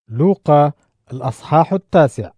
لوقا الأصحاح 9.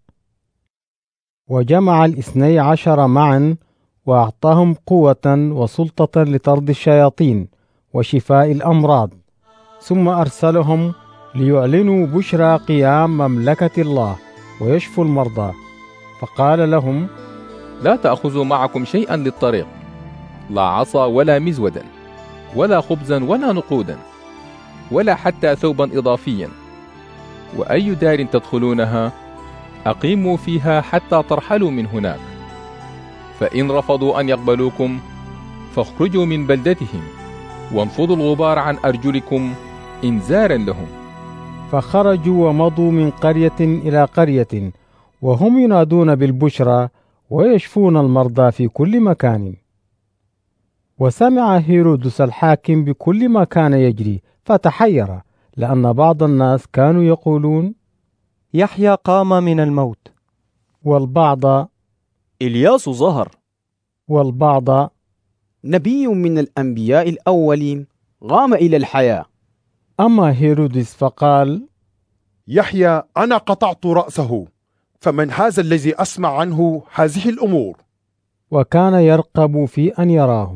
وجمع 12 معا وأعطاهم قوة وسلطة لطرد الشياطين وشفاء الأمراض، ثم أرسلهم ليعلنوا بشرى قيام مملكة الله ويشفوا المرضى. فقال لهم: لا تأخذوا معكم شيئا للطريق، لا عصا ولا مزودا ولا خبزا ولا نقودا ولا حتى ثوبا إضافيا، وأي دار تدخلونها أقيموا فيها حتى ترحلوا من هناك. فإن رفضوا أن يقبلوكم فاخرجوا من بلدتهم وانفضوا الغبار عن أرجلكم إنذارا لهم. فخرجوا ومضوا من قرية إلى قرية وهم ينادون بالبشرى ويشفون المرضى في كل مكان. وسمع هيرودس الحاكم بكل ما كان يجري فتحير، لأن بعض الناس كانوا يقولون: يحيى قام من الموت، والبعض: إلياس ظهر، والبعض: نبي من الأنبياء الأولين قام إلى الحياة. أما هيرودس فقال: يحيى أنا قطعت رأسه، فمن هذا الذي أسمع عنه هذه الأمور؟ وكان يرقب في أن يراه.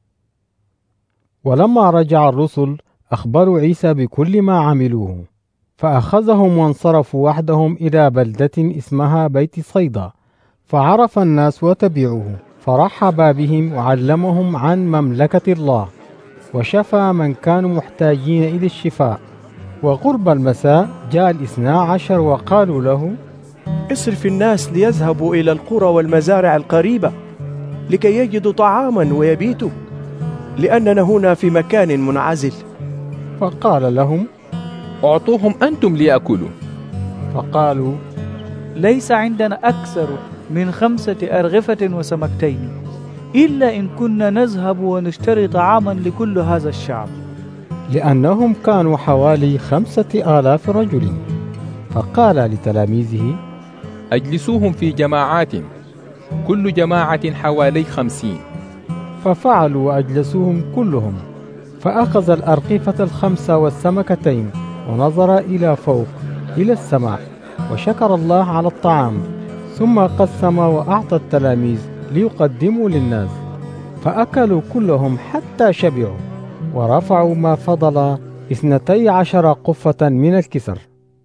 ولما رجع الرسل أخبروا عيسى بكل ما عملوه، فأخذهم وانصرفوا وحدهم إلى بلدة اسمها بيت صيدا، فعرف الناس وتبعوه، فرحب بهم وعلمهم عن مملكة الله، وشفى من كانوا محتاجين إلى الشفاء. وقرب المساء جاء 12 وقالوا له: اصرف الناس ليذهبوا إلى القرى والمزارع القريبة لكي يجدوا طعاما ويبيتوا، لأننا هنا في مكان منعزل. فقال لهم: أعطوهم أنتم ليأكلوا. فقالوا: ليس عندنا أكثر من 5 أرغفة وسمكتين، إلا إن كنا نذهب ونشتري طعاما لكل هذا الشعب. لأنهم كانوا حوالي 5000 رجل. فقال لتلاميذه: أجلسوهم في جماعات، كل جماعة حوالي 50. ففعلوا وأجلسوهم كلهم. فأخذ الأرغفة 5 والسمكتين ونظر إلى فوق إلى السماء وشكر الله على الطعام، ثم قسم وأعطى التلاميذ ليقدموا للناس. فأكلوا كلهم حتى شبعوا، ورفعوا ما فضل 12 قفة من الكسر.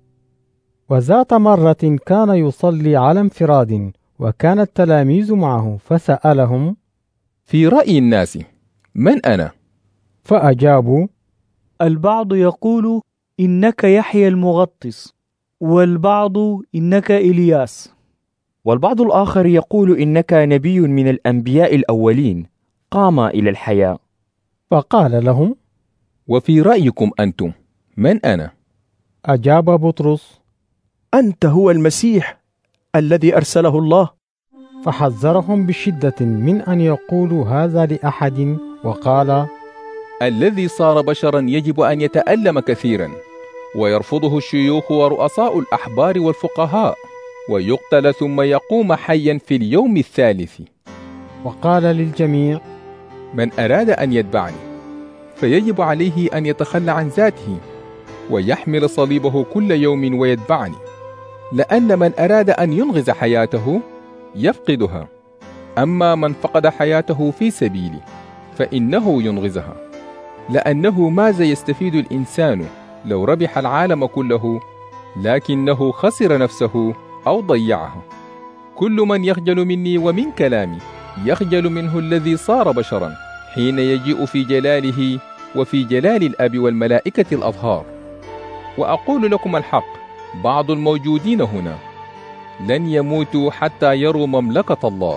وذات مرة كان يصلي على انفراد، وكان التلاميذ معه، فسألهم: في رأي الناس من أنا؟ فأجابوا: البعض يقول إنك يحيى المغطس، والبعض إنك إلياس، والبعض الآخر يقول إنك نبي من الأنبياء الأولين قام إلى الحياة. فقال لهم: وفي رأيكم أنتم من أنا؟ أجاب بطرس: أنت هو المسيح الذي أرسله الله. فحذرهم بشدة من أن يقولوا هذا لأحد، وقال: الذي صار بشرا يجب أن يتألم كثيرا، ويرفضه الشيوخ ورؤساء الأحبار والفقهاء، ويقتل ثم يقوم حيا في اليوم الثالث. وقال للجميع: من أراد أن يتبعني فيجب عليه أن يتخلى عن ذاته ويحمل صليبه كل يوم ويتبعني. لأن من أراد أن ينغز حياته يفقدها، أما من فقد حياته في سبيلي فإنه ينغزها. لأنه ماذا يستفيد الإنسان لو ربح العالم كله لكنه خسر نفسه أو ضيعها؟ كل من يخجل مني ومن كلامي يخجل منه الذي صار بشرا حين يجيء في جلاله وفي جلال الأب والملائكة الأطهار. وأقول لكم الحق، بعض الموجودين هنا لن يموتوا حتى يروا مملكة الله.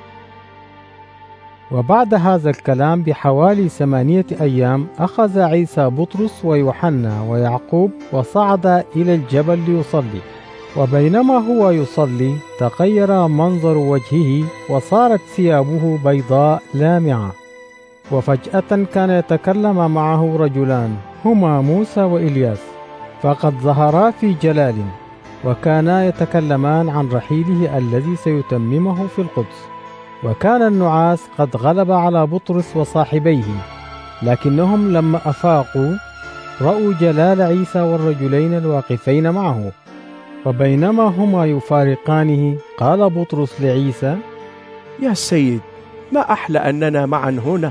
وبعد هذا الكلام بحوالي 8 أيام أخذ عيسى بطرس ويوحنا ويعقوب وصعد إلى الجبل ليصلي. وبينما هو يصلي تغير منظر وجهه، وصارت ثيابه بيضاء لامعة. وفجأة كان يتكلم معه رجلان هما موسى وإلياس، فقد ظهرا في جلال، وكانا يتكلمان عن رحيله الذي سيتممه في القدس. وكان النعاس قد غلب على بطرس وصاحبيه، لكنهم لما أفاقوا رأوا جلال عيسى والرجلين الواقفين معه، وبينما هما يفارقانه قال بطرس لعيسى: يا سيد، ما أحلى أننا معا هنا.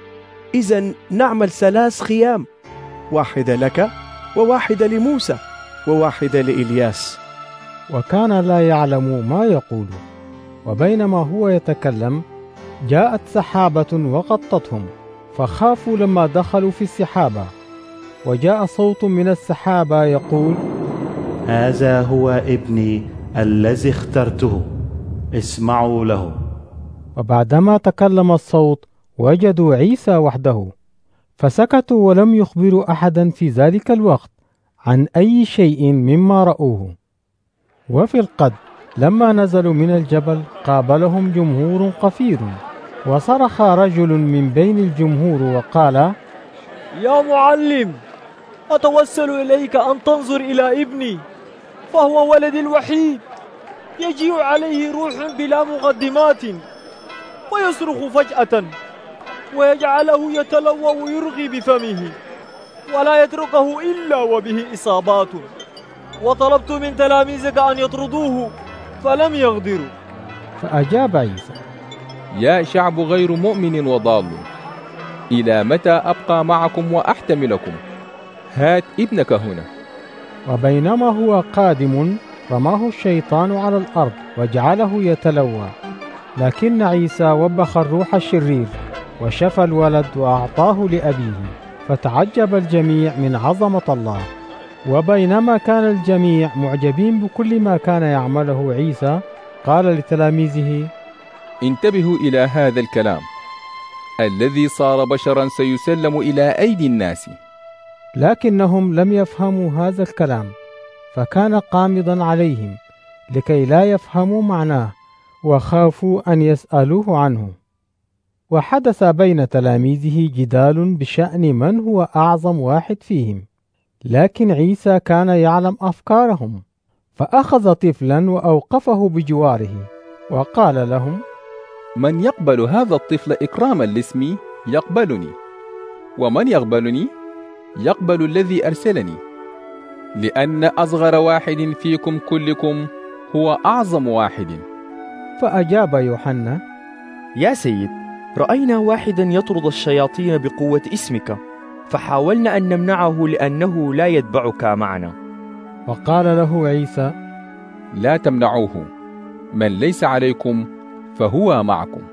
إذن نعمل 3 خيام، واحدة لك وواحدة لموسى وواحدة لإلياس. وكان لا يعلم ما يقول. وبينما هو يتكلم جاءت سحابة وغطتهم، فخافوا لما دخلوا في السحابة. وجاء صوت من السحابة يقول: هذا هو ابني الذي اخترته، اسمعوا له. وبعدما تكلم الصوت وجدوا عيسى وحده، فسكتوا ولم يخبروا أحدا في ذلك الوقت عن أي شيء مما رأوه. وفي الغد لما نزلوا من الجبل قابلهم جمهور قفير، وصرخ رجل من بين الجمهور وقال: يا معلم، أتوسل إليك أن تنظر إلى ابني، فهو ولدي الوحيد، يجيء عليه روح بلا مقدمات، ويصرخ فجأة، ويجعله يتلوى ويرغي بفمه، ولا يتركه إلا وبه إصابات. وطلبت من تلاميذك أن يطردوه فلم يقدروا. فأجاب عيسى: يا شعب غير مؤمن وضال، إلى متى أبقى معكم وأحتملكم؟ هات ابنك هنا. وبينما هو قادم رماه الشيطان على الأرض وجعله يتلوى، لكن عيسى وبخ الروح الشرير وشفى الولد وأعطاه لأبيه، فتعجب الجميع من عظمة الله. وبينما كان الجميع معجبين بكل ما كان يعمله عيسى، قال لتلاميذه: انتبهوا إلى هذا الكلام، الذي صار بشرا سيسلم إلى أيدي الناس. لكنهم لم يفهموا هذا الكلام، فكان قامضا عليهم لكي لا يفهموا معناه، وخافوا أن يسألوه عنه. وحدث بين تلاميذه جدال بشأن من هو أعظم واحد فيهم، لكن عيسى كان يعلم أفكارهم، فأخذ طفلا وأوقفه بجواره وقال لهم: من يقبل هذا الطفل إكراما لاسمي يقبلني، ومن يقبلني يقبل الذي أرسلني، لأن أصغر واحد فيكم كلكم هو أعظم واحد. فأجاب يوحنا: يا سيد، رأينا واحدا يطرد الشياطين بقوة اسمك، فحاولنا أن نمنعه لأنه لا يتبعك معنا. وقال له عيسى: لا تمنعوه، من ليس عليكم فهو معكم.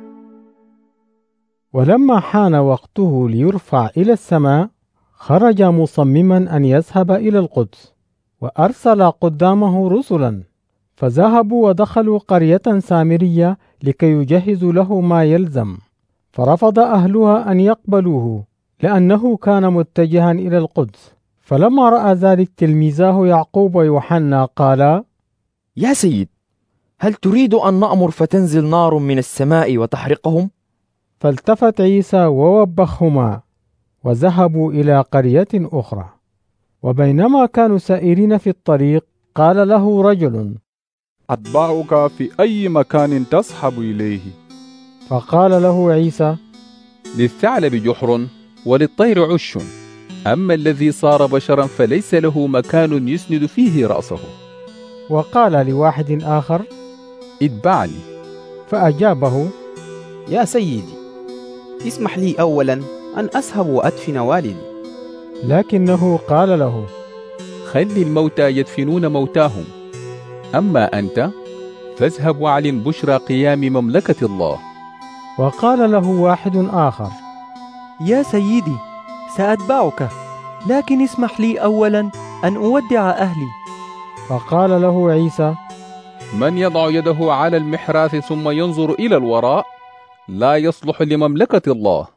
ولما حان وقته ليرفع إلى السماء، خرج مصمما أن يذهب إلى القدس، وأرسل قدامه رسلا، فذهبوا ودخلوا قرية سامرية لكي يجهزوا له ما يلزم. فرفض أهلها أن يقبلوه لأنه كان متجها إلى القدس. فلما رأى ذلك تلميذاه يعقوب ويوحنا قالا: يا سيد، هل تريد أن نأمر فتنزل نار من السماء وتحرقهم؟ فالتفت عيسى ووبخهما، وذهبوا إلى قرية أخرى. وبينما كانوا سائرين في الطريق قال له رجل: أتبعك في أي مكان تصحب إليه. فقال له عيسى: للثعلب جحر وللطير عش، أما الذي صار بشرا فليس له مكان يسند فيه رأسه. وقال لواحد آخر: اتبعني. فأجابه: يا سيدي، اسمح لي أولا أن أذهب وأدفن والدي. لكنه قال له: خلي الموتى يدفنون موتاهم، أما أنت فاذهب واعلن بشرى قيام مملكة الله. وقال له واحد آخر: يا سيدي، سأتبعك، لكن اسمح لي أولا أن أودع أهلي. فقال له عيسى: من يضع يده على المحراث ثم ينظر إلى الوراء لا يصلح لمملكة الله.